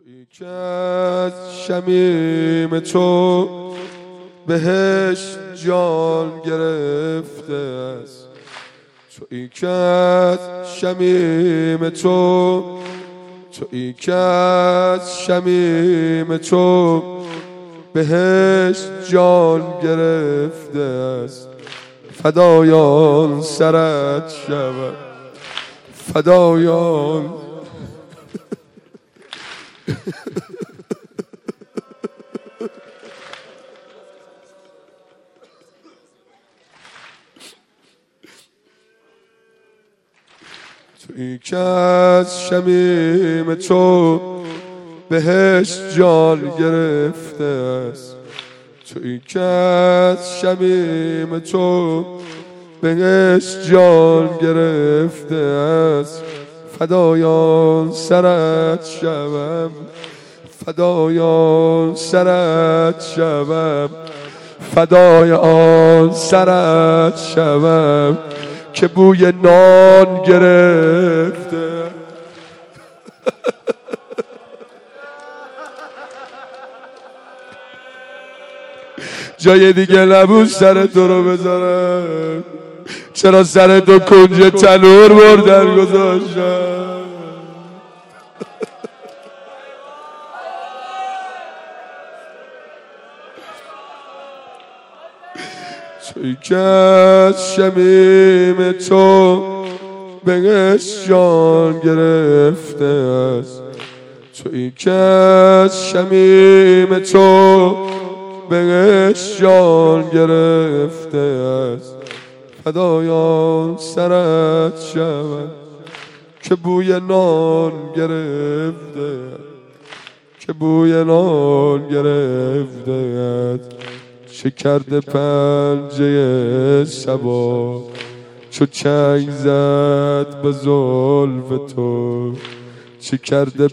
تویی که از شمیم تو بهش جان گرفته است، تویی که از شمیم تو، تویی که از شمیم تو بهش جان گرفته است. فدایان سرت شود، فدایان تویی که از شمیم تو بهش جان گرفته است، تویی که از شمیم تو بهش جان گرفته است. فدایان سرت شوم، فدایان سرت شوم، فدایان سرت شوم که بوی نان گرفته. جای دیگه نبود سر تو رو بذارم، چرا سر تو کنج تنور بردن گذاشتن؟ تویی که از شمیم تو بهش جان گرفته است، تویی که از شمیم تو بهش جان گرفته است. فدایان سرت شود که بوی نان گرفته، که بوی نان گرفته است. چه کرده پنجه صبا چو چنگ زد به زلف تو، چه کرده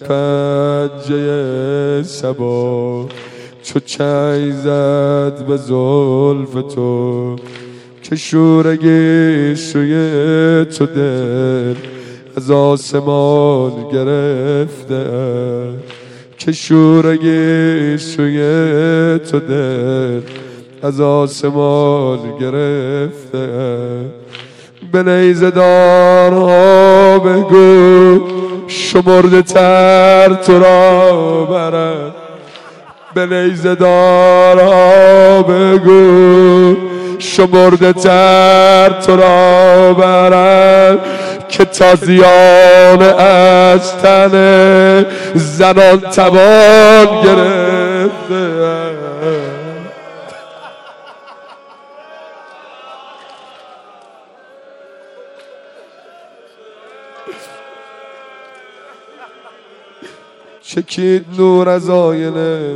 پنجه صبا چو چنگ زد به زلف تو، که شورگی سوی تو دل از آسمان گرفته، که شورگی سوی تو دل از آسمان گرفته. به نیزه دارها بگو شمرده تر تو را برد، به نیزه دارها بگو شمرده تر تو را برد، که تازیان از تن زنان توان گرفته. چکید نور از آینه،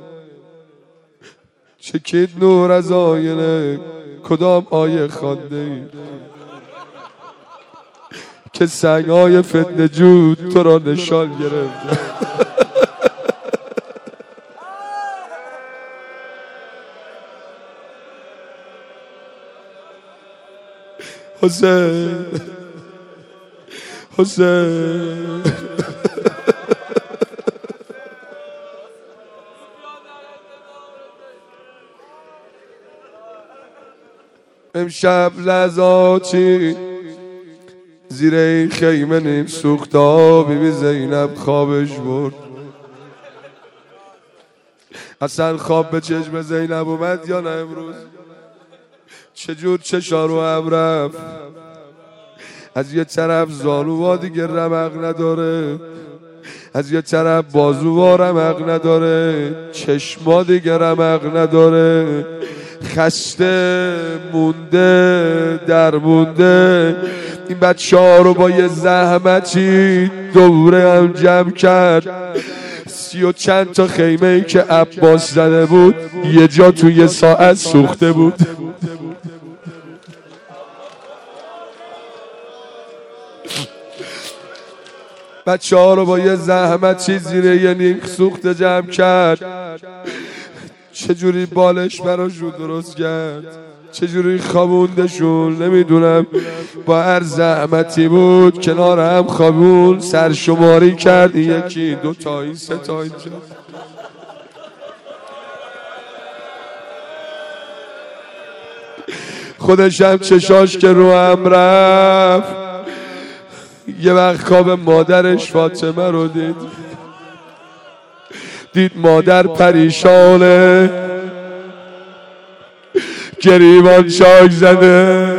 چکید نور از آینه، کدام آیه خوانده ای که سنگ‌های فتنه جود تو را نشان گرفته؟ حسین حسین امشب لحظاتی زیر این خیمه نیم سوختا بیبی زینب خوابش برد. اصلا خواب به چشم زینب اومد یا نه امروز؟ چجور چشا رو هم رفت؟ از یه طرف زانوها دیگه رمق نداره، از یه طرف بازوها رمق نداره، چشما دیگه رمق نداره، خسته مونده در مونده. این بچه ها رو با یه زحمتی دوره هم جمع کرد. 30 و چند تا خیمه ای که عباس زده بود یه جا تو یه ساعت سوخته بود. بچه ها رو با یه زحمتی زیر یه نیک سوخته جمع کرد. چجوری بالش براشون درست کرد؟ چجوری خوابوندشون نمیدونم، با هر زحمتی بود کنار هم خوابون، سرشماری کرد، یکی دو تا این سه تا اینجا. خودش هم چشاش که رو هم رفت، یه وقت خواب مادرش فاطمه رو دید مادر پریشانه، گریبان چاک زده،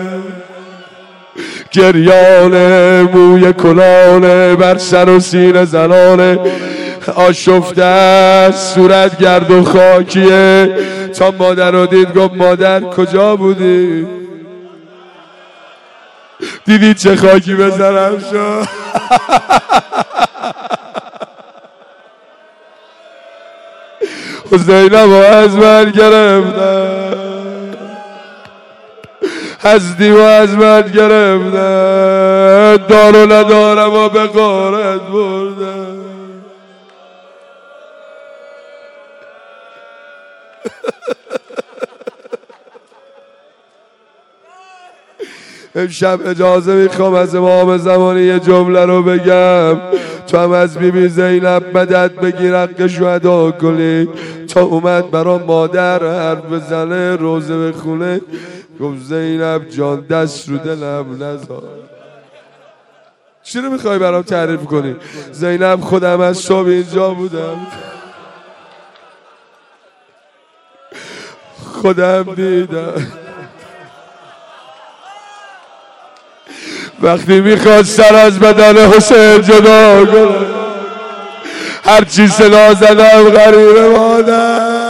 گریانه، موی کلانه، بر سر و سینه زنانه، آشفته است، صورت گرد و خاکیه. تا مادر رو دید گفت مادر کجا بودی؟ دیدی چه خاکی بزنم شد. زینب از من گرفتن، هستی و از من گرفتن، دارو ندارم و به غارت بردن. امشب اجازه میخوام از امام زمانی یه جمله رو بگم، تو هم از بیبی زینب مدد بگیر، حقشو ادا کنی. تا اومد برا مادر حرف بزنه، روزه بخونه، گفت زینب جان دست رو دلم نذار. چی رو میخوای برام تعریف کنی؟ زینب خودم از صبح اینجا بودم، خودم دیدم وقتی میخواد سر از بدن حسین جدا کنه، هرچی صدا زدم غریبه مادر.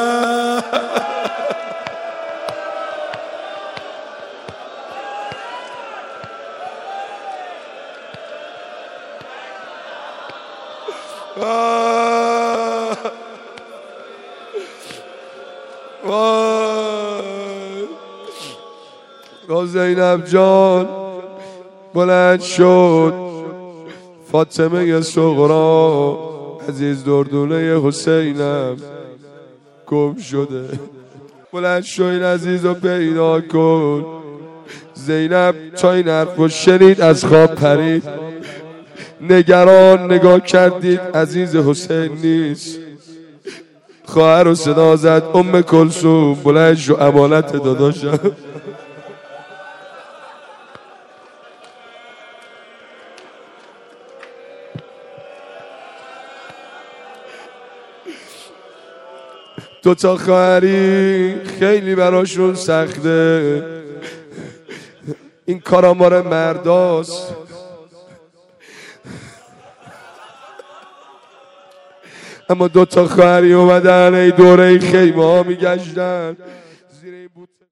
زینب جان بلند شد، فاطمه صغرا عزیز دردونه حسینم گم شده، بلند شو این عزیز رو پیدا کن. زینب تا این حرف رو شنید از خواب پرید، نگران نگاه کردید عزیز حسین نیست. خواهر رو صدا زد، ام کلثوم بلند شو امانت داداشم. دو تا خواهری خیلی براشون سخته، این کارا مال مرداست. اما دو تا خواهری اومدن ای دوره خیمه ها میگشتن، زیر این